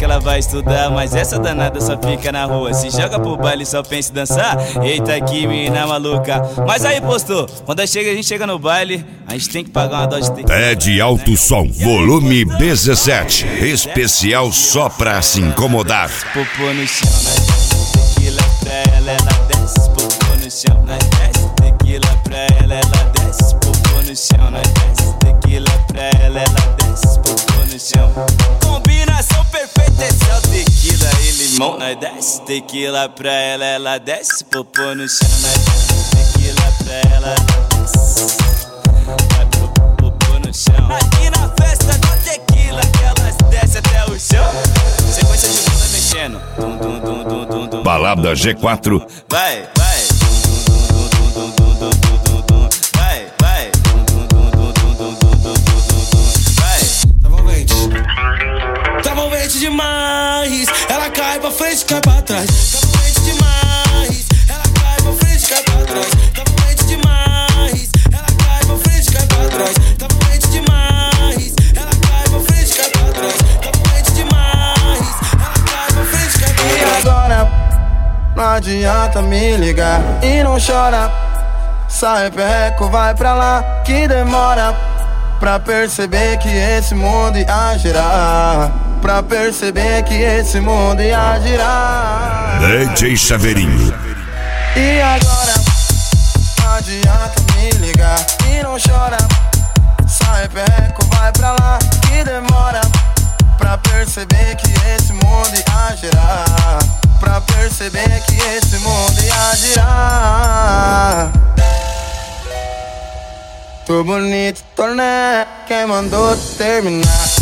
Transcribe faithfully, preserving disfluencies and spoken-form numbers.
que ela vai estudar, mas essa danada só fica na rua. Se joga pro baile só pensa em dançar. Eita que menina maluca. Mas aí postou, quando a gente chega no baile, a gente tem que pagar uma dose de tequila. Pede alto som, volume dezessete. Especial só pra se incomodar. Popô no chão, nós desce tequila pra ela, ela desce. Popô no chão, nós desce tequila pra ela, ela desce. Popô no chão, nós desce tequila pra ela, ela desce. Popô no chão. Combinação perfeita, esse é o tequila e limão. Nós desce tequila pra ela, ela desce. Popô no chão, nós desce tequila pra ela, ela desce. Vai pro popô no chão. Aqui na festa da tequila que elas desce até o chão. Sequência de bunda mexendo. Dum, dum, dum, dum, dum, dum. Balada G quatro. Vai, vai. Dum, dum, dum, dum, dum, dum, dum. Vai, vai. Dum, dum, dum, dum, dum, dum, dum, dum, dum. Vai. Tá envolvente. Tá envolvente demais. Ela cai pra frente, cai pra trás. Tá envolvente demais. Ela cai pra frente, cai pra trás. Tá envolvente demais. Ela cai pra frente, cai pra trás. Tá envolvente demais. Ela cai pra frente, cai pra trás. Tá envolvente demais. Ela cai pra frente, cai pra trás. E agora? Não adianta me ligar e não chora. Sai perreco, vai pra lá que demora. Pra perceber que esse mundo ia girar. Pra perceber que esse mundo ia girar. D J Chaveirinho. E agora? Não adianta me ligar e não chora. Sai perreco, vai pra lá que demora. Pra perceber que esse mundo ia girar. Pra perceber que esse mundo ia girar. Tô bonito, tô né? Quem mandou terminar?